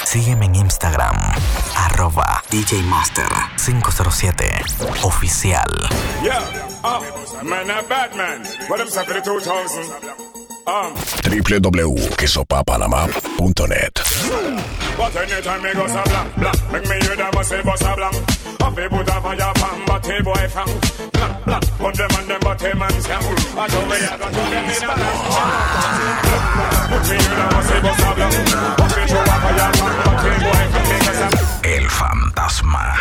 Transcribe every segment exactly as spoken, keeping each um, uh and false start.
Sígueme en Instagram, arroba D J Master cinco cero siete oficial. Yeah, uh, man, a bad man. What I'm saying for the two thousand. Um. w w w punto quesopapanama punto net. But anytime me go so blank, blank, make me hear them a say bust a blank. If they put a fire pan, but hey boy fang, blank, blank. Put them on them, but hey man scam. I don't way I got to them in a blank. Put me hear them a say bust a blank. If they throw a fire pan, but hey boy fang, make us a El Fantasma.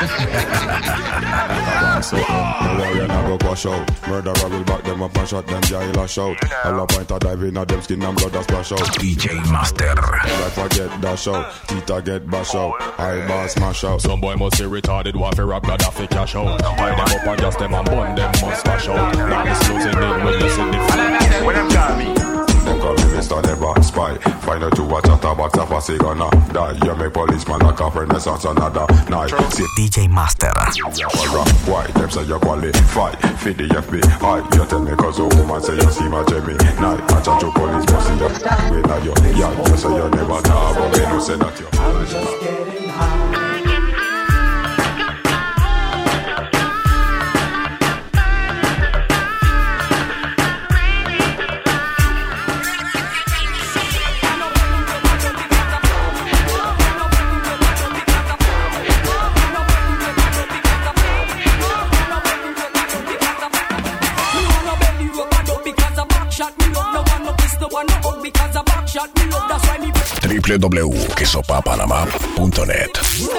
So, no worry, I go wash out. Murderer will back them up and shot them, yeah, he'll shout. All a point of dive in a them skin and blood a splash out. D J Master. Life I get dash out, Tita get bash out, I boss smash out. Some boy must be retarded, want to rap Gaddafi cash out. Tie them up and just them and bun them must smash out. Now this losing it with the significant. when I'm coming. Them call me Mister Never Spy. Find out to watch a tabac tap a say gonna die. You make policeman like a renaissance another night. D J Master. Why? Them say you qualify. Feed the F B I. You tell me cause a woman say you see my Jimmy. Night. I chat to police must see you. Wait now you. Yeah, you say you never talk. But they don't say that you. I'm just getting high. w w w punto quesopapanama punto net.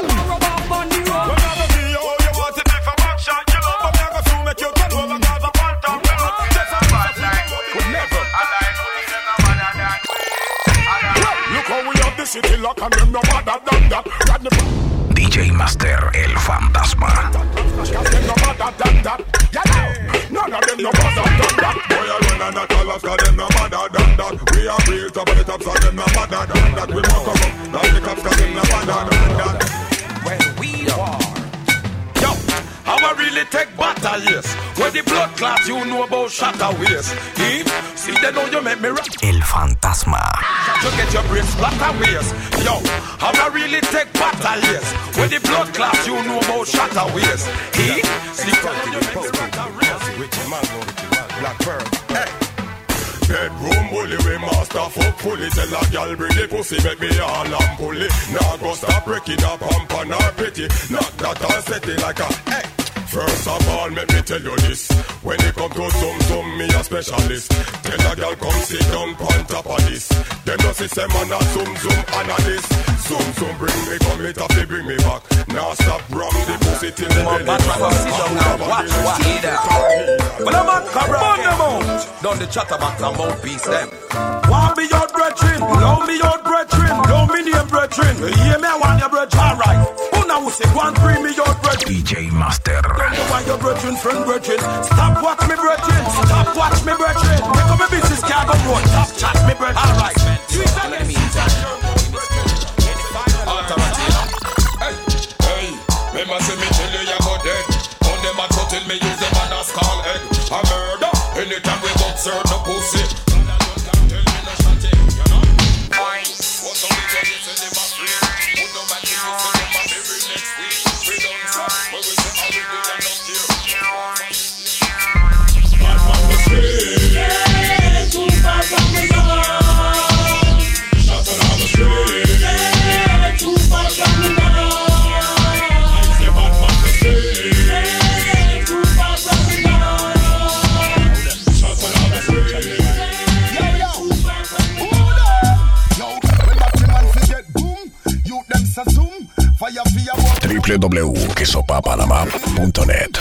D J Master, El Fantasma. None of them no bother done that. Boy, I run and that all of them no bother done that. We are real top of the tops of them no bother done that. We walk up like the cops 'cause them no bother done that. When we are, yo, how I really take battle, yes. When the blood clots, you know about shatter ways. If, see they know you make me rap. El Fantasma. You get your brain splatter ways. Yo, how I really take battle, yes. When the blood clots, you know about shatter ways. If, see they know you make me rap. Bedroom bully, we master fuck fully. Tell a girl bring the pussy, make me all and pulley. Now go stop breaking up pump on her pretty. Not that I'll set it like a hey. First of all, let me tell you this. When it come to zoom zoom, me a specialist. Tell a girl come sit down on top of this. Them no system man a zoom zoom and a this. Zoom zoom bring me come it up, they bring me back. Now stop rum the pussy till the belly back. Sit down now, watch what he there. When I'm at burn them out. Down the chatterbox and mouthpiece them. Want me your brethren, love me your brethren, love me your brethren. You hear me? I want your brethren. All right. Who now say one free me your brethren? D J Master. Don't you want your brethren, friend brethren? Stop watch me brethren. Stop watch me brethren. Make up my business can't go road. Stop chat me brethren. All right. Let me Hey, hey, remember say me tell you you go dead. On them a go till me use them and a skull egg. A murder. Anytime we got serve no pussy. What's on the judge is in the mafia. Who no man is in the mafia every next week. We don't stop. When we say how we do that don't care. Bad man was free. Yeah, too far from the yard. Shot on the street. Yeah, too far from the yard. I say bad man was free. Yeah, too far from the yard. Shot on the street. w w w punto quesopapanama punto net.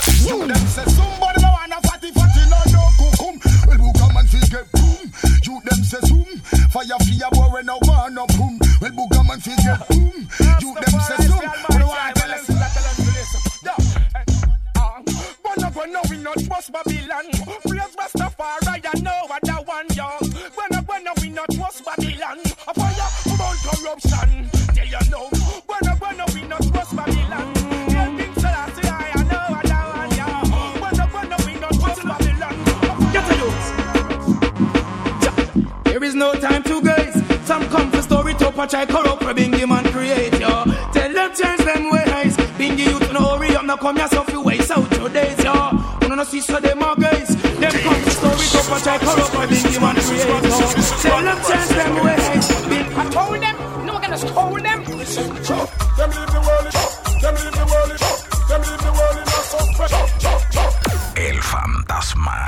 There is no time to gaze. Some come for story to patch I corrupt for being him and create yo. not change them ways. Bingy you to no hurry up, no come here so few ways out your days, yo. You know see so them are guys. Them come to story up and try corrupt my Bingy man creator. Say not change them ways. I told them, no we're gonna stole them. Them leave the world, them leave the world, them leave the world in a suspect. El Fantasma.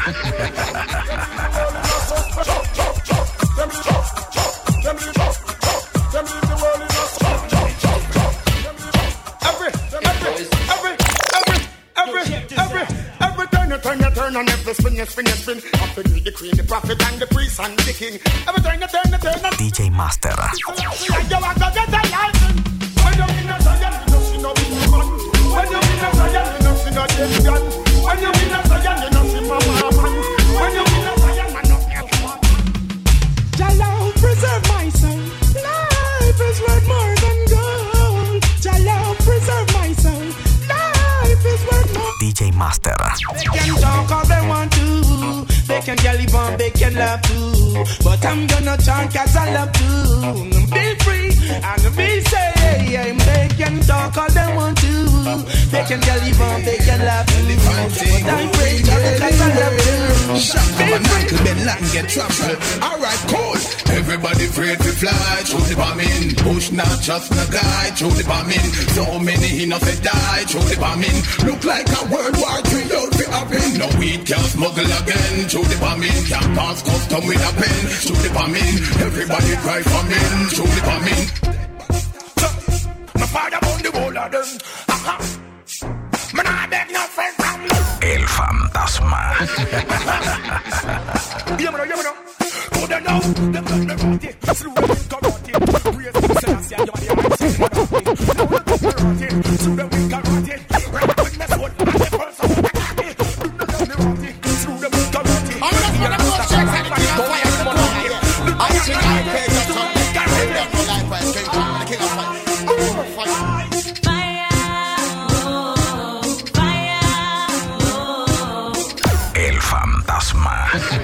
Turn you turn and every spin you spin you spin. Up to the queen, the prophet and the priest and the king. Every turn you turn you turn and D J Master. you want to get a license. When you in a Zion, you know see no big man. When you in a Zion, you know see no dead gun. When you in a Zion, you know see mama man. When you in a Zion, man no care what. Jalla preserve my soul. Life is worth more than gold. Jalla preserve my soul. Life is worth more. D J Master. They can talk all they want to. They can get live on, they can laugh too. But I'm gonna talk as I love to. Be free and be safe. They can talk all they want to. They can get live on, they can laugh too. But I'm free as I love to. Shut up and Uncle Ben Latin get trampled. Alright, cool. Everybody afraid to fly through the bombing. Push not just no guy through the bombing. So many innocent die through the bombing. Look like a World War Three out the happen. No weed can smuggle again through the bombing. Can't pass custom with a pen through the bombing. Everybody cry for men through the bombing. My father on the wall of them. Man, I beg no friend from you. El Fantasma. You know, you know. Go down now. Them done the party. Slew them in karate. Praise the Selassie and you're the mighty. Now we're going karate. Slew them in karate. Right with my soul. And the first of the party. Do not let me party. Slew them in karate. I'm not gonna go check and go fire them on the high. I should not pay your son. Carry them. Life by King Kong, the king of fire. Fire. El Fantasma.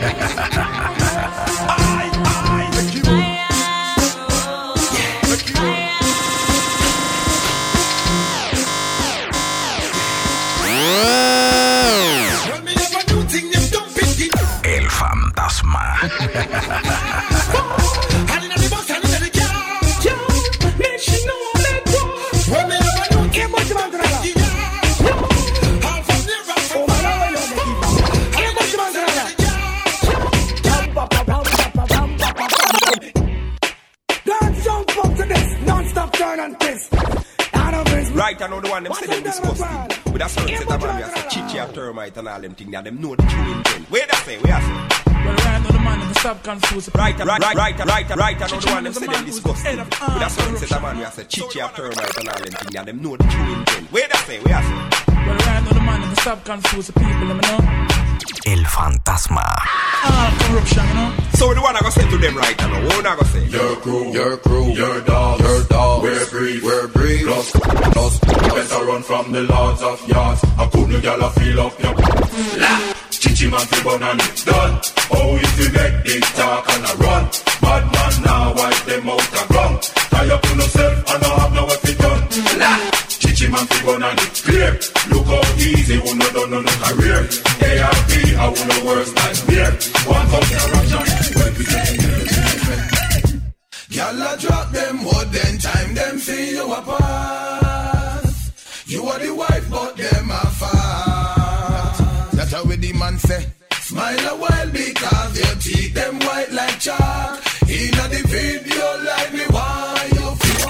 El Fantasma. Right, I know the one them say them disgusting. But that's what set a man, we have to chichi and termite and all them things. Them know the true intent. Where they say, where I say? Well, right now the man in the stop confused. Right, right, right, right, right, right, I know the one them say them disgusting. But that's what set a man, we have to chichi and termite and all them things. Them know the true intent. Where they say, where I say? Well, right now the man in the stop confused people, them know. El Fantasma. Ah, corruption, you know. So the one I go say to them right now, what I go say? Your crew, your crew, your dog, your dog. We're breed, we're breed. Plus, plus, better run from the lords of yards. I couldn't get a feel up your la. Chichi man fi bun and it's done. Oh, if you make this talk and a run, bad man now wipe them out and run. Tie up on yourself and I have no what to done. La. Chichi man fi bun and it's clear. Look how easy, who no done no no career. A R P, I who no worse nightmare. One come corruption, when we say Y'all a drop them wood, then time them see you a pass. You are the wife, but them a fast. That's how the man say. Smile a while because your teeth them white like chalk. Inna the video like me why you feel.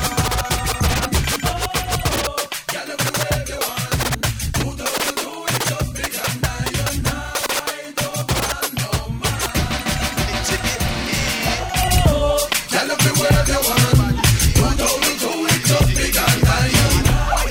Y'all everywhere they want. two thousand two it's just big and now you're not right over no man. Y'all everywhere they want. two thousand two it's just big and now you're not right.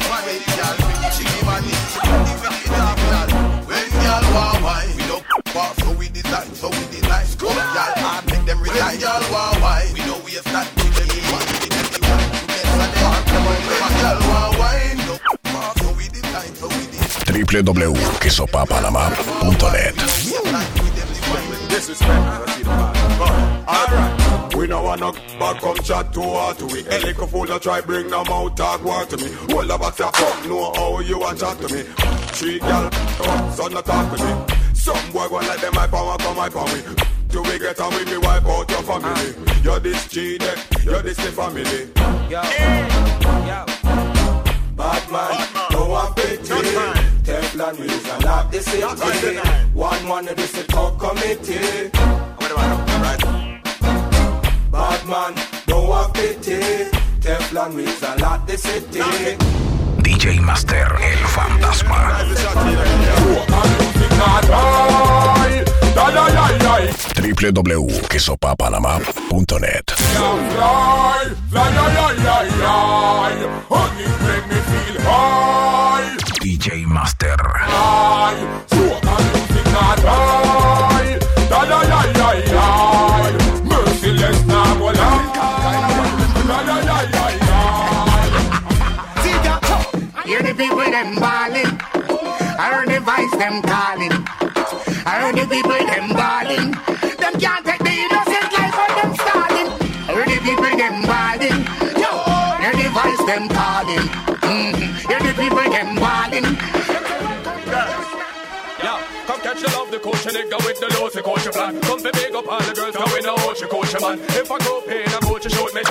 When y'all want wine, we don't walk so we design, so we design. School y'all hard, make them resign. Y'all want wine, we know we are not to them. We want to be them, we want to get some talk. When y'all want wine, don't walk so we design, so we design. w w w punto queso pa panama punto net. Disrespect, I see the bad. Alright, we We no want no back come chat to her to we. A little fool no try bring no mouth talk war to me. Hold up at your come know how you want chat to me. Three gal, son not talk to me. Some boy go let them my power come my power. Do we get on with me wipe out your family? You're this cheated, you're this the family. Yo, yo. Bad man, no one pity. Teflon wheels and lock the city. One one of this is talk committee. Bad man, no one pity. Teflon wheels and lock the city. D J Master, el fantasma. w w w punto que sopa panamá punto net. D J Master. Merciless now, hear the people them balling. I heard the voice them calling. I heard the people them balling. Them can't take the innocent life when them stalling. I heard the people them balling. Yo, hear the voice them calling. Mm-hmm. Hear the people them balling. Yeah, come catch the love, the coach and nigga with the low, the coach your plan. Come to big up all the girls, come in the house, you coach your man. If I go pain, I'm coach, you shoot me.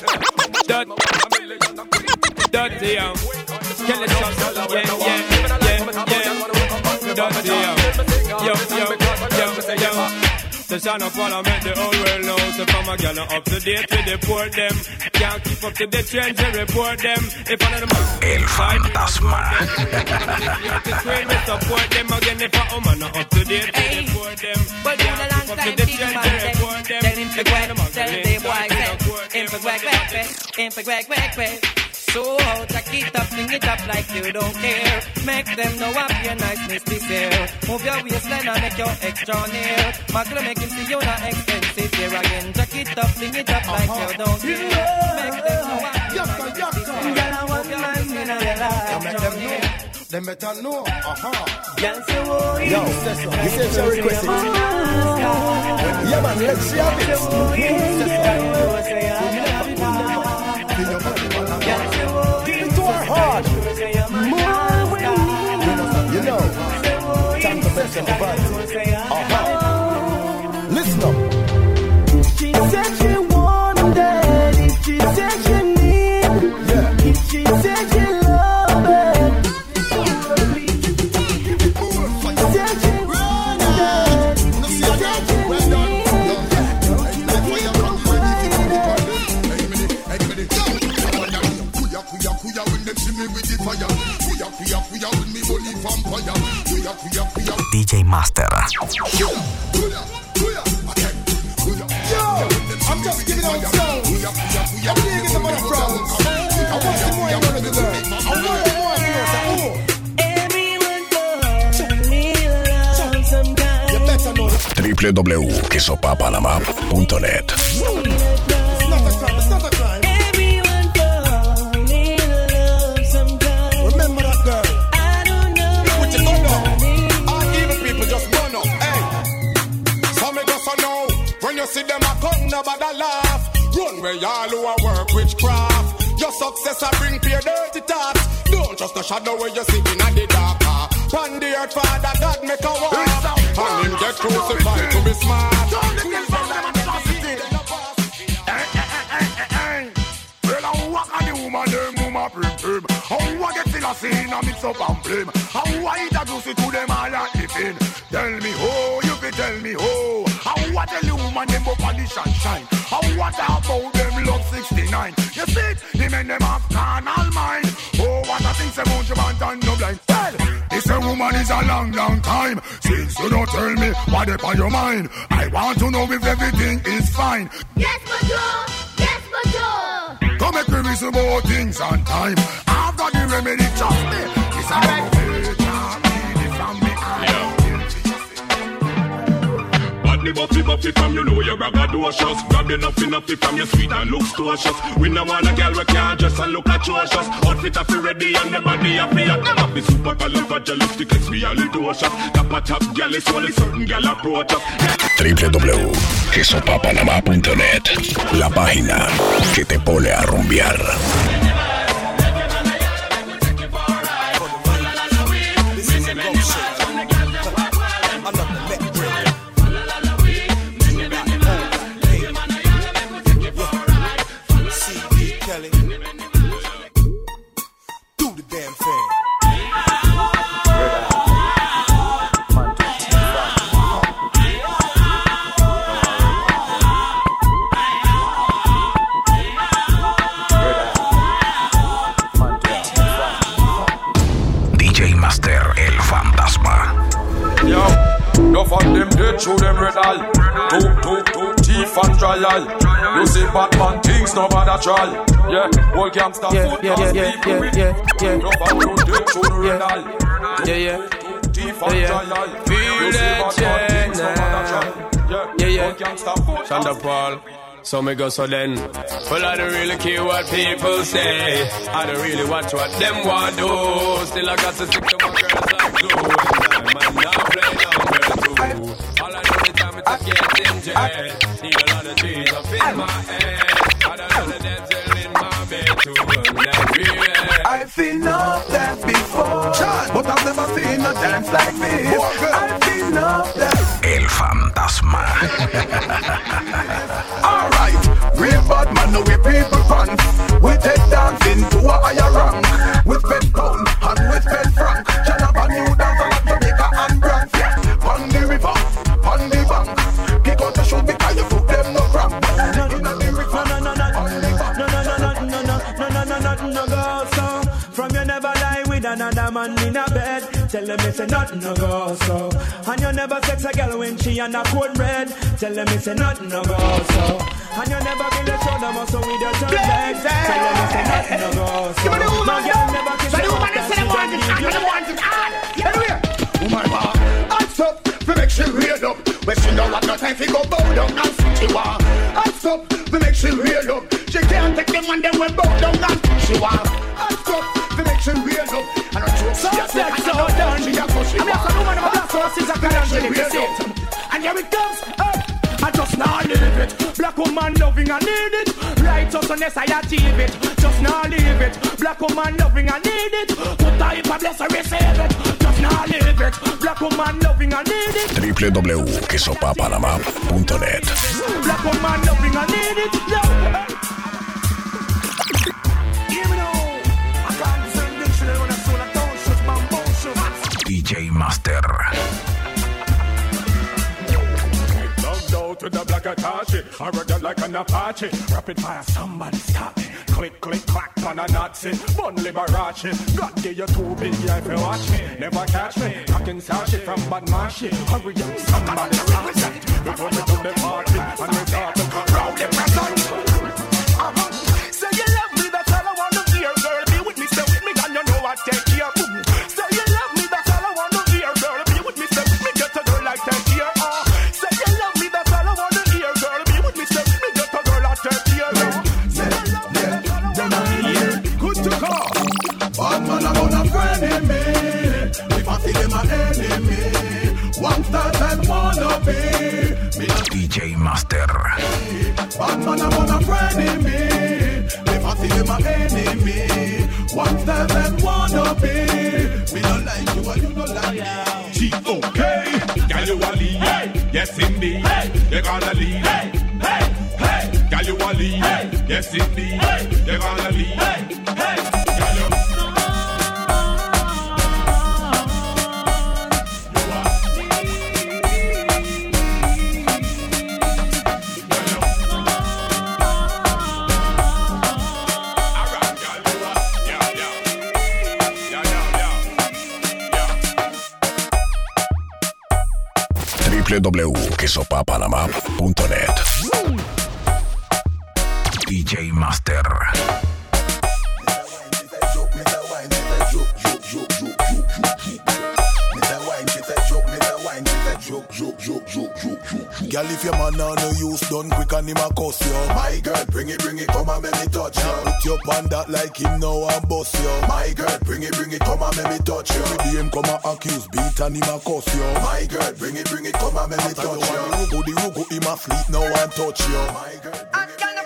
Dirty, um, kill it, yeah, yeah, yeah, yeah, dirty, um, yo, yo, yo, yo. The son of all I make the whole world know. So from a girl up to date we deport them. Can't keep up to the trends and report them. If one of them El fantasma. we support them again. If a woman not up to date we deport them. But you a long time team man report them. Tell him to go and tell the boy him for quack quack quack, him for quack quack quack. So out, jack it up, fling it up like you don't care. Make them know I'm your niceness this year. Move your waistline and make your extra near. Macro make him see you not expensive here again. Jack it up, fling it up like you don't care. Make them know I'm your niceness this year. Girl, I want your nice in a extra near. Them better know, aha. Yo, this is your request. Yeah man, let's share it. Give it to our heart. You know, time to mention the body. Uh-huh. Listen up. She said she wanted, if she said she need, yeah. If she said she love it. D J Master. Yo, I'm just giving out sound. I'm playing in the mother from. I want some more you know to learn. I want more you know to oh. Everyone told me love sometimes. You better know that. w w w punto que sopa panamá punto net. It's not a crime, it's not a crime. Everyone told me love sometimes. Remember that girl. I don't know. Look what you done now. All evil people just run up. Hey, some me just know when you see them a come, nobody laugh. Run where y'all who a work witchcraft. Your success a bring pay dirty thoughts. Don't trust the shadow where you sitting at the dark. Pan the earth, Father God make a walk. And him get crucified to be smart. Well, I walk on the woman, them woman prim prim. How I get till I see in a mix up and blame. How I introduce it to them all and living. Tell me how, you can tell me how. How I tell the woman them go polish and shine. How what about them love sixty-nine. You see it, the men them have carnal mind. Oh, what I think say Mount Jabant and no blind. Well, this a woman is a long, long time. Since you don't tell me what up on your mind. I want to know if everything is fine. Yes, Major! Yes, Major! Come make me reason about things on time. I've got the remedy, trust me. It's a right. got the buffy buffy from you know you're braggadocious. Grab enough enough from your sweet and looks cautious. We no want a girl we can't dress and look atrocious. Outfit a fi ready and the body a fi hot. Them a fi super califragilistic, expialidocious. Top a top girl is only certain girl approach us. w w w punto que sopa panamá punto net, la página que te pone a rumbear. Enough of them dead through them red eye. Two, two, two, teeth and dry eye. You see Batman things no bother try. Yeah, whole gangster foot yeah, yeah, yeah, people yeah, yeah, yeah. Enough of them dead through the red eye. Yeah, yeah. Teeth and dry eye. Feel that chain now. Yeah, yeah. Gangster foot. Shonda Paul. So me go so then. Well, I don't really care what people say. I don't really watch what them want do. Still I got to stick to my girls like glue. Man, now play number two. All I know is time to get in jail. Need a lot of trees up in my head. And a lot of dental in my bed too. I've seen no dance before, but I've never seen a dance like this. I've seen no dance. El Fantasma. Alright, real bad man, no we people fun. We take dancing to a higher rank. With Ben Pound and with Ben Frank. Janaba new dance on Jamaica and Bronx. On the river, on the bank. Kick out the shoe because you put them no cramp. No, no, no, no, no, no, no, no, no, no, no, no, go so. From you never lie with another man in a bed. Tell them it's a nothing no go so. And you never sex a girl when she on a cold bread. Tell them it's a nothing no go so. And you never really show them muscle with your tongue legs. Tell them it's a nothing no go so. No girl never kiss a woman that she want it and you want it hard. Anyway, oh my God, hands up, we make she real up. When she know what no time fi go bow down and she want. Hands up, we make she real up. She can't take them and them will bow down and she want. Hands up, we make she real up. And her throat so sex so done. She a push it. I'm just a woman of a black horse is a good angelic sit. And here it comes, hey. I just now leave it. Black woman loving and need it. Righteousness I achieve it. Just now leave it. Black woman loving and need it. Put type of bless and receive it. Just now leave it. Black woman loving and need it. w w w punto que sopa panamá punto net. Black woman loving and need it. Yo, hey. Give me now. I can't send dictionary when I soul and don't shoot my motion. D J Master. To the black Atashi, I read it like an Apache. Rapid fire, somebody stop me. Click, click, clack, on a Nazi. Bun Liberace. God give you two big if you watch me. Never catch me. I can sash it from bad mashi. Hurry up, somebody stop me. Before we do the party, and we start to cut round the present. Say you love me, that's all I want to hear. Girl, be with me, stay with me, and you know I take care. Say you love me, that's all I want to hear. Girl, be with me, stay with me, get a girl like take care. Bad man I'm on a friend me. If I see them an enemy, one star and wanna be. D J Master. Bad man I'm on a friend me. If I see them an enemy, one star and wanna be. Me don't like you and you don't like me. G O K, girl you a lead, hey. Yes indeed, hey. You're gonna lead, hey. Hey, hey, girl you a lead, hey. Yes indeed, hey. You're gonna lead, hey. Hey. w w w punto que sopa panamá punto net. D J Master. Girl, if your man now no use, done quick and him a cuss you. My girl, bring it, bring it, come and make me touch you. Put your pan that like him now and bust you. My girl, bring it, bring it, come and make me touch you. The him come and accuse, beat and him a cuss you. My girl, bring it, bring it, come and make me touch you. The rugo, the rugo, him a sleep now and touch you. My girl, I can't,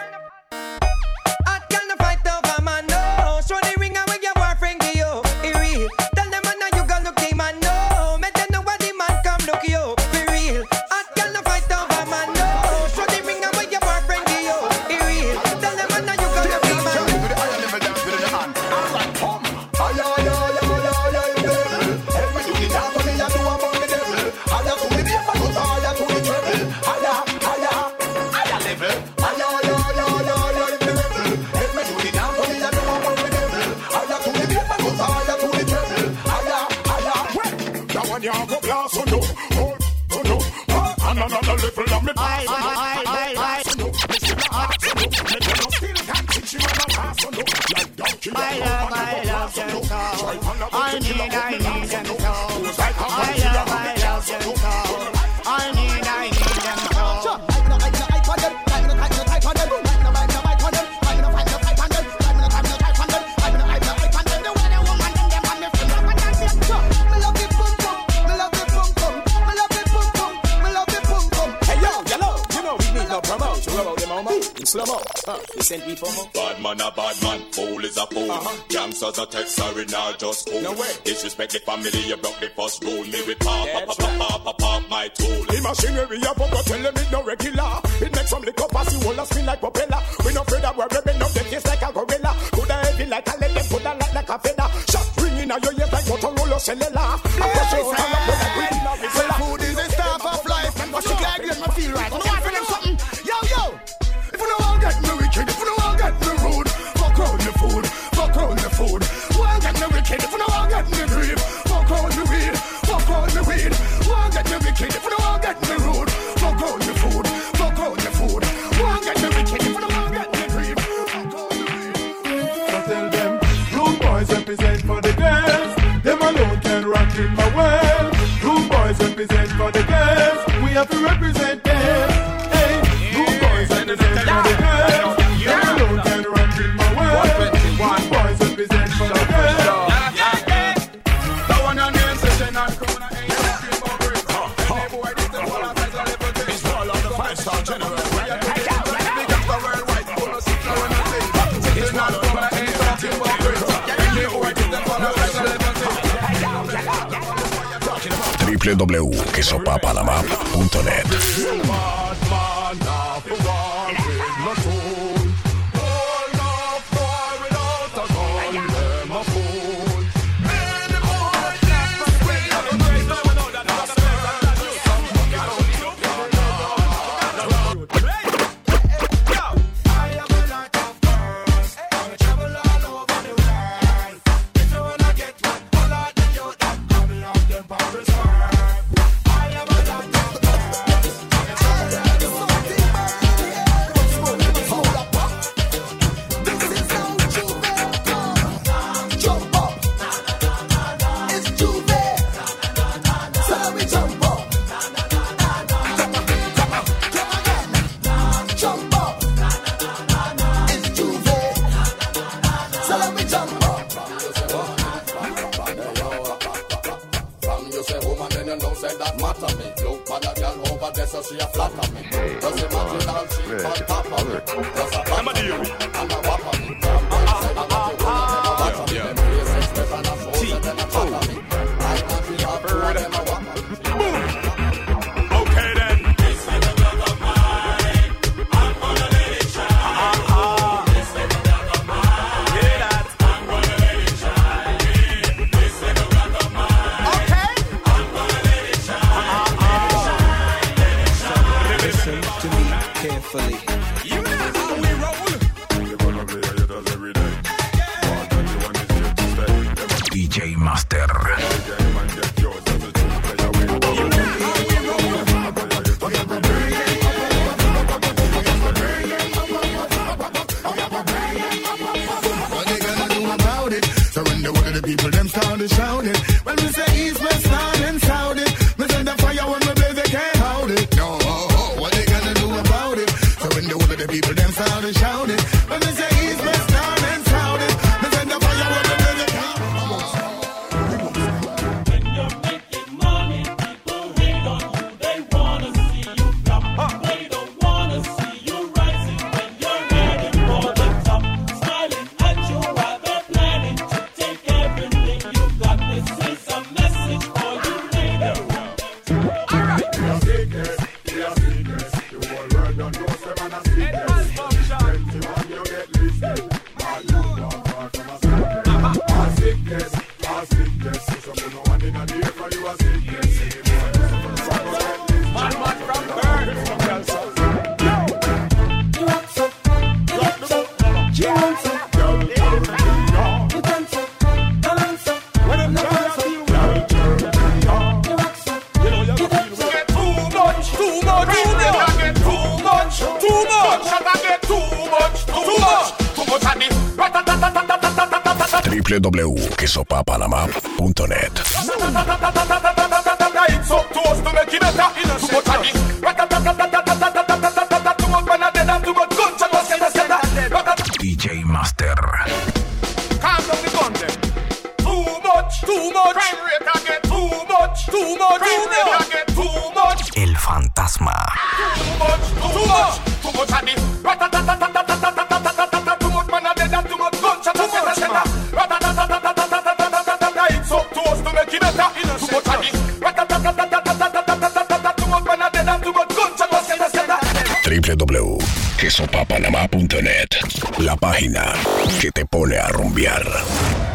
I can't fight over man, no. Show the ring and when your boyfriend give you, it real. Tell them man you gonna look the man, no. Make them know what the man come look you, for real. I can't fight over man, no. Show the ring and when your boyfriend give you, it real. Tell them man you gonna look the man. You go blast on you, oh, oh no, and another level of me. I, I, I, I, I love, I love them so. I need, I need them so. I love, I love them so. I need, I need them so. Slow-mo, huh? You send me for more? Bad man a bad man, fool is a fool. Uh-huh. Gangsters a text, sorry, not just cool. No way. Disrespect the family, you broke the first rule. Me with pop, pop, pop, pop, pop, pop, my tool. The machinery a bumper, tell them it no regular. It makes some liquor pass, you all a spin like propeller. We no afraid that we're ripping up the face like a gorilla. Coulda heavy like a let them put a lot like a feather. Shot ringing out your ears like Motorola cellular. I push it stand up with a green love. Food is the staff of life, and what's the guy get me feel right? I want for them something. Yo, yo. If you don't get me wicked, if you don't get me rude, fuck on the food, fuck on the food. Won't get me wicked, if you don't get me grief, fuck on the weed, fuck on the weed. Won't get me wicked, if you don't get me rude, fuck on the food, fuck on the food. Won't get me wicked, if you don't get me grief, fuck on the weed. So tell them, rude boys represent for the girls. Them alone can rock in my world. Rude boys represent for the girls. We have to represent them. Hey, rude boys represent for the girls. Them alone can rock in my world. Rude boys represent for the girls. The one on the session and come on and dream about it. Any boy this the whole of the level thing. It's all of the five-star general. We are the big of the worldwide full of six hour nothing. Sitting on come on and talking about it. Any boy this the whole of the level thing. w w w punto quesopapanama punto net. D J Master. Surrender what the people them started shouting. When we say east, west, north and south it. Me send the fire when we blaze, they can't hold it. No. w w w punto que sopa panamá punto net. D J Master. Calm down the gun then. Too much, too much. Crime rate again. Too much, too much. Crime rate again. Too much. El fantasma. Too much, too much. Too much of the rat-a-tat-tat-tat-tat-tat-tat-tat-tat. Too much man a dead and too much gunshot. Too much rat-a-tat-tat-tat-tat-tat-tat-tat-tat. It's up to us to make it better. Too much of the rat-a-tat-tat-tat-tat-tat-tat-tat. Too much man a dead and too much gunshot. w w w punto que sopa panamá punto net. La página que te pone a rumbear.